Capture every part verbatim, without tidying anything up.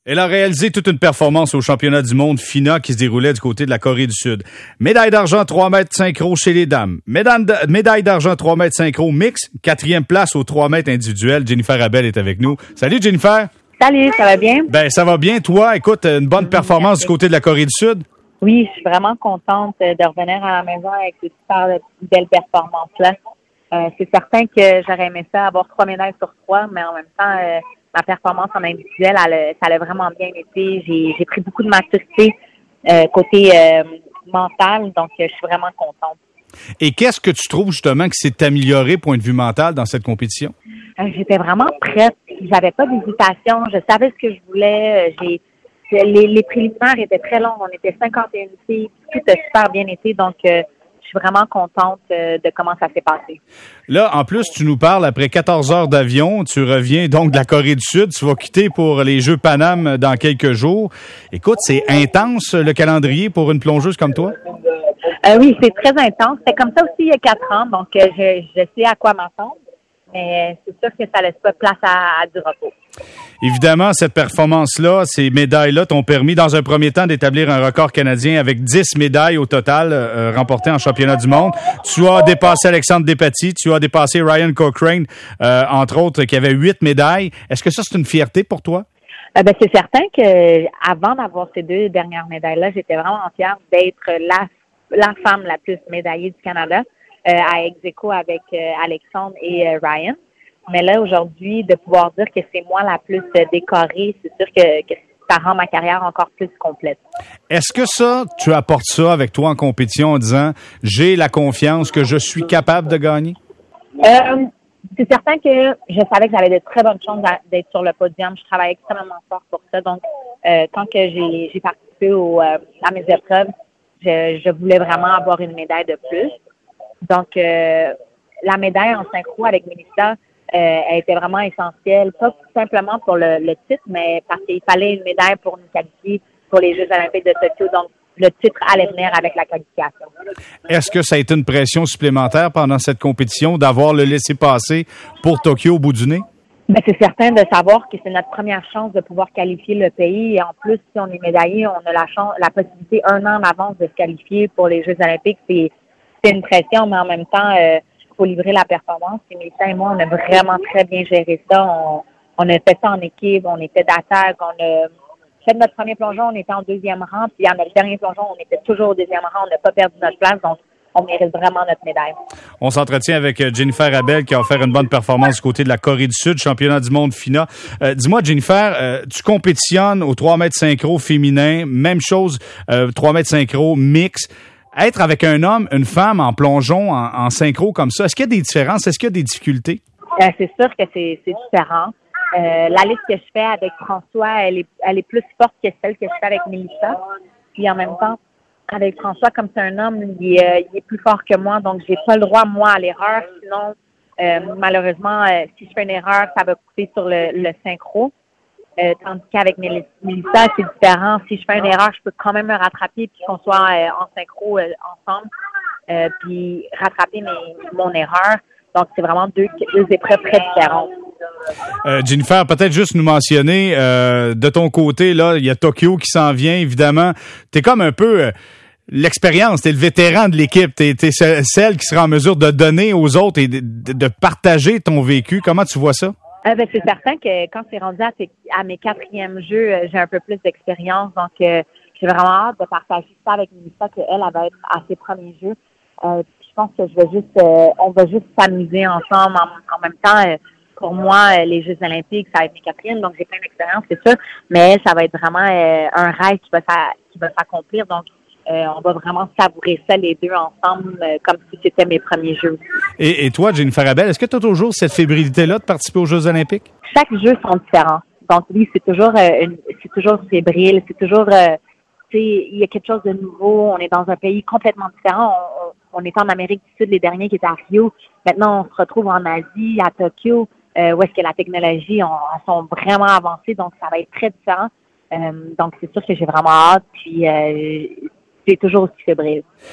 Elle a réalisé toute une performance au championnat du monde F I N A qui se déroulait du côté de la Corée du Sud. Médaille d'argent trois mètres synchro chez les dames. Médaille d'argent trois mètres synchro mix. Quatrième place au trois mètres individuel. Jennifer Abel est avec nous. Salut Jennifer. Salut, ça va bien? Ben ça va bien. Toi, écoute, une bonne performance du côté de la Corée du Sud? Oui, je suis vraiment contente de revenir à la maison avec ces super belles performances-là. Euh, c'est certain que j'aurais aimé ça avoir trois médailles sur trois, mais en même temps, euh, ma performance en individuel, elle, ça a vraiment bien été. J'ai, j'ai pris beaucoup de maturité euh, côté euh, mental, donc je suis vraiment contente. Et qu'est-ce que tu trouves justement qui s'est amélioré point de vue mental dans cette compétition? Euh, j'étais vraiment prête. J'avais pas d'hésitation. Je savais ce que je voulais. J'ai les, les préliminaires étaient très longs. On était cinquante et une filles. Tout a super bien été. Donc, euh, je suis vraiment contente euh, de comment ça s'est passé. Là, en plus, tu nous parles après quatorze heures d'avion. Tu reviens donc de la Corée du Sud. Tu vas quitter pour les Jeux Paname dans quelques jours. Écoute, c'est intense le calendrier pour une plongeuse comme toi? Euh, oui, c'est très intense. C'était comme ça aussi il y a quatre ans. Donc, euh, je, je sais à quoi m'attendre. Mais c'est sûr que ça laisse pas place à, à du repos. Évidemment, cette performance-là, ces médailles-là t'ont permis, dans un premier temps, d'établir un record canadien avec dix médailles au total euh, remportées en championnat du monde. Tu as dépassé Alexandre Despatie, tu as dépassé Ryan Cochrane, euh, entre autres, qui avait huit médailles. Est-ce que ça, c'est une fierté pour toi? Euh, ben, c'est certain que avant d'avoir ces deux dernières médailles-là, j'étais vraiment fière d'être la, la femme la plus médaillée du Canada, euh, à ex-aequo avec euh, Alexandre et euh, Ryan. Mais là, aujourd'hui, de pouvoir dire que c'est moi la plus décorée, c'est sûr que, que ça rend ma carrière encore plus complète. Est-ce que ça, tu apportes ça avec toi en compétition en disant « j'ai la confiance que je suis capable de gagner » ? Euh, c'est certain que je savais que j'avais de très bonnes chances d'être sur le podium. Je travaillais extrêmement fort pour ça. Donc, euh, quand que j'ai, j'ai participé au, euh, à mes épreuves, je, je voulais vraiment avoir une médaille de plus. Donc, euh, la médaille en synchro avec Mélissa, Euh, elle était vraiment essentielle, pas simplement pour le, le titre, mais parce qu'il fallait une médaille pour nous qualifier pour les Jeux olympiques de Tokyo. Donc, le titre allait venir avec la qualification. Est-ce que ça a été une pression supplémentaire pendant cette compétition d'avoir le laissez-passer pour Tokyo au bout du nez? Ben, c'est certain de savoir que c'est notre première chance de pouvoir qualifier le pays. Et en plus, si on est médaillé, on a la chance, la possibilité un an en avance de se qualifier pour les Jeux olympiques. C'est, c'est une pression, mais en même temps, euh, faut livrer la performance. Et Mélissa et moi, on a vraiment très bien géré ça. On, on a fait ça en équipe, on était d'attaque, on a fait notre premier plongeon, on était en deuxième rang, puis à notre dernier plongeon, on était toujours au deuxième rang, on n'a pas perdu notre place, donc on mérite vraiment notre médaille. On s'entretient avec Jennifer Abel qui a offert une bonne performance du côté de la Corée du Sud, championnat du monde F I N A. Euh, dis-moi, Jennifer, euh, tu compétitionnes au trois mètres synchro féminin, même chose, euh, trois mètres synchro mix. Être avec un homme, une femme en plongeon, en, en synchro comme ça, est-ce qu'il y a des différences? Est-ce qu'il y a des difficultés? Euh, c'est sûr que c'est, c'est différent. Euh, la liste que je fais avec François, elle est, elle est plus forte que celle que je fais avec Mélissa. Puis en même temps, avec François, comme c'est un homme, il est, il est plus fort que moi, donc j'ai pas le droit, moi, à l'erreur. Sinon, euh, malheureusement, euh, si je fais une erreur, ça va coûter sur le, le synchro. Euh, tandis qu'avec Mélissa, c'est différent. Si je fais une erreur, je peux quand même me rattraper puis qu'on soit euh, en synchro euh, ensemble, euh, puis rattraper mes, mon erreur. Donc, c'est vraiment deux, deux épreuves très différentes. Euh, Jennifer, peut-être juste nous mentionner, euh, de ton côté, là, il y a Tokyo qui s'en vient, évidemment. T'es comme un peu euh, l'expérience, t'es le vétéran de l'équipe, t'es, t'es celle qui sera en mesure de donner aux autres et de, de, de partager ton vécu. Comment tu vois ça? Euh, ben, c'est certain que quand c'est rendu à, tes, à mes quatrièmes jeux, euh, j'ai un peu plus d'expérience. Donc, euh, j'ai vraiment hâte de partager ça avec Mélissa, qu'elle, elle va être à ses premiers jeux. Euh, je pense que je vais juste, euh, on va juste s'amuser ensemble. En, en même temps, euh, pour moi, euh, les Jeux olympiques, ça va être mes quatrièmes, donc j'ai plein d'expérience, c'est sûr. Mais ça va être vraiment euh, un rêve qui va, qui va s'accomplir. Donc, Euh, on va vraiment savourer ça les deux ensemble euh, comme si c'était mes premiers jeux. Et, et toi, Jennifer Abel, est-ce que tu as toujours cette fébrilité-là de participer aux Jeux olympiques? Chaque jeu sont différents. Donc oui, c'est toujours euh, une, c'est toujours fébrile, c'est toujours euh, tu sais, il y a quelque chose de nouveau, on est dans un pays complètement différent. On, on, on était en Amérique du Sud, les derniers qui étaient à Rio. Maintenant, on se retrouve en Asie, à Tokyo, euh, où est-ce que la technologie on, elles sont vraiment avancées, donc ça va être très différent. Euh, donc c'est sûr que j'ai vraiment hâte, puis euh, c'est toujours aussi fébrile.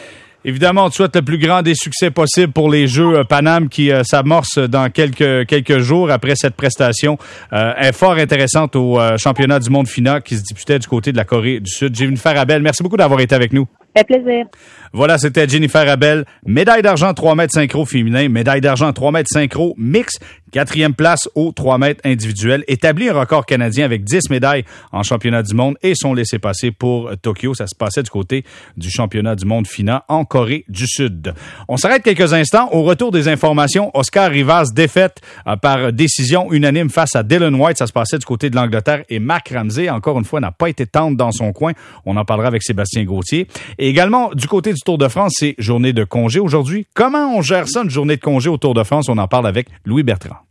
Évidemment, on te souhaite le plus grand des succès possibles pour les Jeux euh, Paname qui euh, s'amorcent dans quelques quelques jours après cette prestation euh, fort intéressante au euh, championnat du monde F I N A qui se disputait du côté de la Corée du Sud. Jennifer Abel, merci beaucoup d'avoir été avec nous. Ça fait plaisir. Voilà, c'était Jennifer Abel, médaille d'argent trois mètres synchro féminin, médaille d'argent trois mètres synchro mix, quatrième place au trois mètres individuel, établi un record canadien avec dix médailles en championnat du monde et son laissez-passer pour Tokyo. Ça se passait du côté du championnat du monde F I N A en Corée du Sud. On s'arrête quelques instants. Au retour des informations, Oscar Rivas défaite euh, par décision unanime face à Dylan White. Ça se passait du côté de l'Angleterre et Mac Ramsey, encore une fois, n'a pas été tendre dans son coin. On en parlera avec Sébastien Gauthier. Et également, du côté du Tour de France, c'est journée de congé aujourd'hui. Comment on gère ça, une journée de congé au Tour de France? On en parle avec Louis Bertrand.